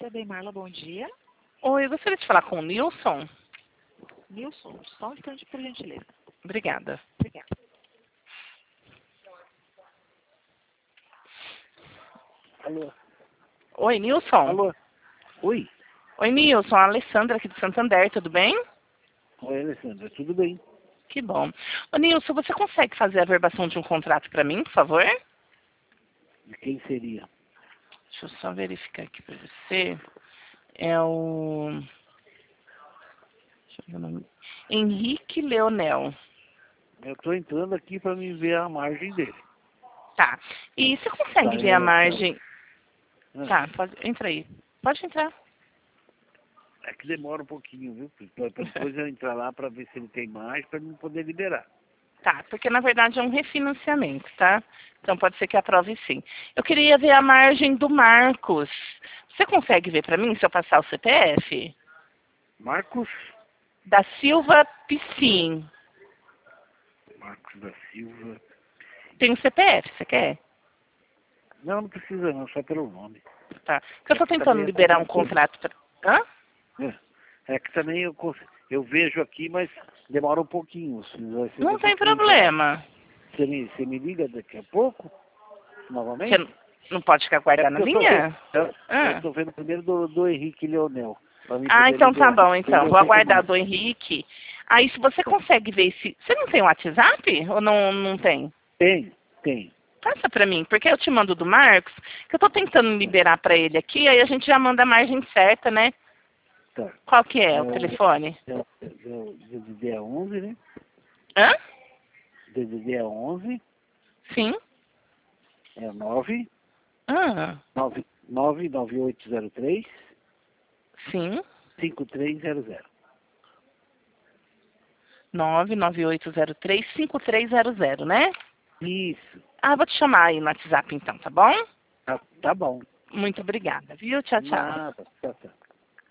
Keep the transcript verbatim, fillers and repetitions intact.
C B Marla, bom dia. Oi, eu gostaria de falar com o Nilson. Nilson, só um instante, por gentileza. Obrigada. Obrigada. Alô? Oi, Nilson. Alô? Oi? Oi, Nilson. A Alessandra aqui de Santander, tudo bem? Oi, Alessandra, tudo bem? Que bom. Ô, Nilson, você consegue fazer a verbação de um contrato para mim, por favor? De quem seria? Deixa eu só verificar aqui para você. É o... Deixa eu ver o nome. Henrique Leonel. Eu estou entrando aqui para me ver a margem dele. Tá. E você consegue Tá, ver a eu- margem... Ah, Tá, pode... entra aí. Pode entrar. É que demora um pouquinho, viu? Para depois eu entrar lá para ver se ele tem mais, para não poder liberar. Tá, porque na verdade é um refinanciamento, tá? Então pode ser que aprove sim. Eu queria ver a margem do Marcos. Você consegue ver para mim se eu passar o C P F? Marcos? Da Silva Piscin. Marcos da Silva. Tem um C P F, você quer? Não, não precisa não, só pelo nome. Tá. Porque eu tô É que tentando também é liberar um complicado. contrato pra... Hã? É, é que também eu, cons- eu vejo aqui, mas demora um pouquinho. Se você Não vai ter tem que me entrar. problema. Você me, você me liga daqui a pouco? Novamente? Você não- não pode ficar É guardado na porque eu tô linha? vendo, eu, Ah. eu tô vendo primeiro do, do Henrique Leonel. Pra mim Ah, poder então tá liberar. bom, então. Ele Vou não tem aguardar mais. do Henrique. Aí, se você consegue ver se... Você não tem WhatsApp? Ou não, não tem? Tem, tem. Passa pra mim, porque eu te mando do Marcos, que eu tô tentando liberar pra ele aqui, aí a gente já manda a margem certa, né? Tá. Qual que é É o o, telefone? é o, é o D D D onze, né? Hã? D D D onze Sim? é o nove Ah, nove nove nove oito zero três sim. cinco três zero zero. nove nove oito zero três cinco três zero zero, né? Isso. Ah, vou te chamar aí no WhatsApp então, tá bom? Tá, tá bom. Muito obrigada, viu? Tchau, tchau. Nada. Tchau, tchau.